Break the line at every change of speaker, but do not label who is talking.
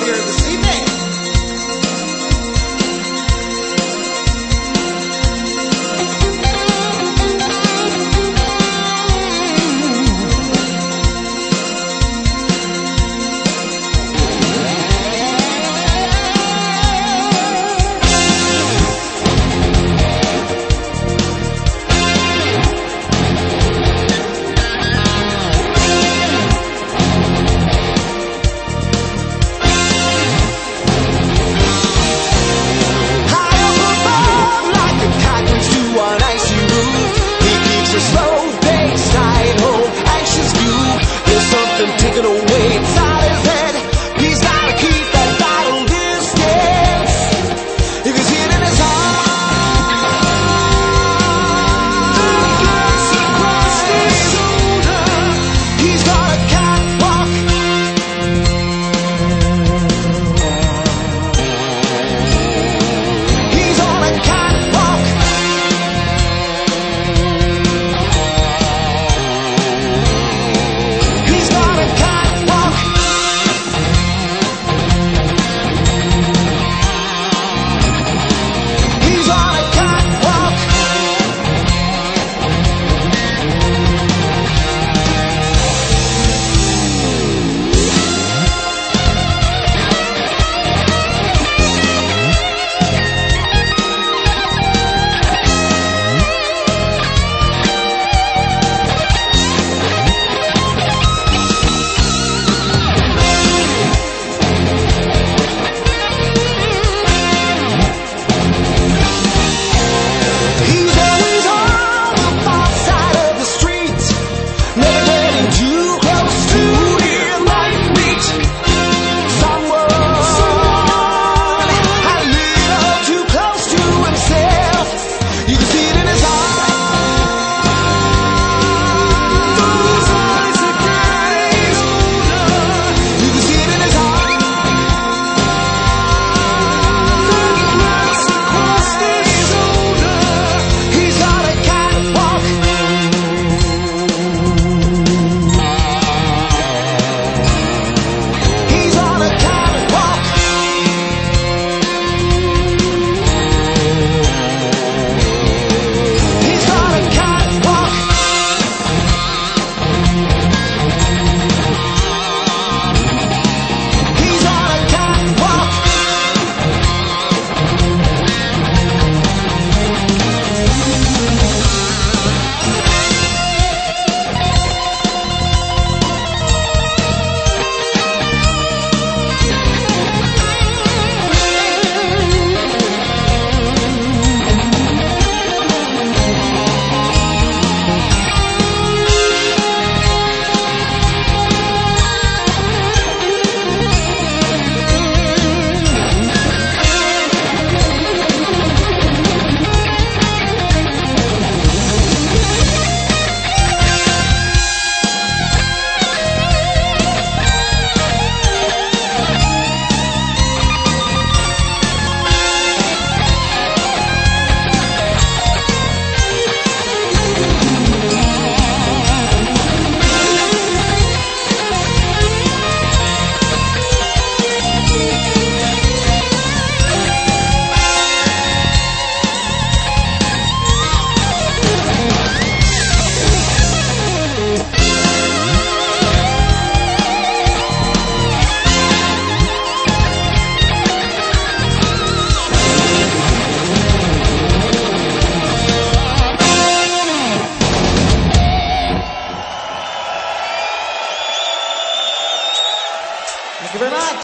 here this evening.
Taken away inside his head. He's gotta keep that vital distance. If he's hitting his heart across his shoulder, he's got a catwalk. He's on a catwalk. He's got a catwalk. He's on a catwalk. He's always on the far side of the street, never getting too close to it might reach someone a little too close to himself. You can see it in his eyes. Those eyes are getting older. You can see it in his eyes. Across his shoulder, he's got a catwalk. He's on a catwalk. He's got a catwalk. He's on a catwalk. Thank you very much.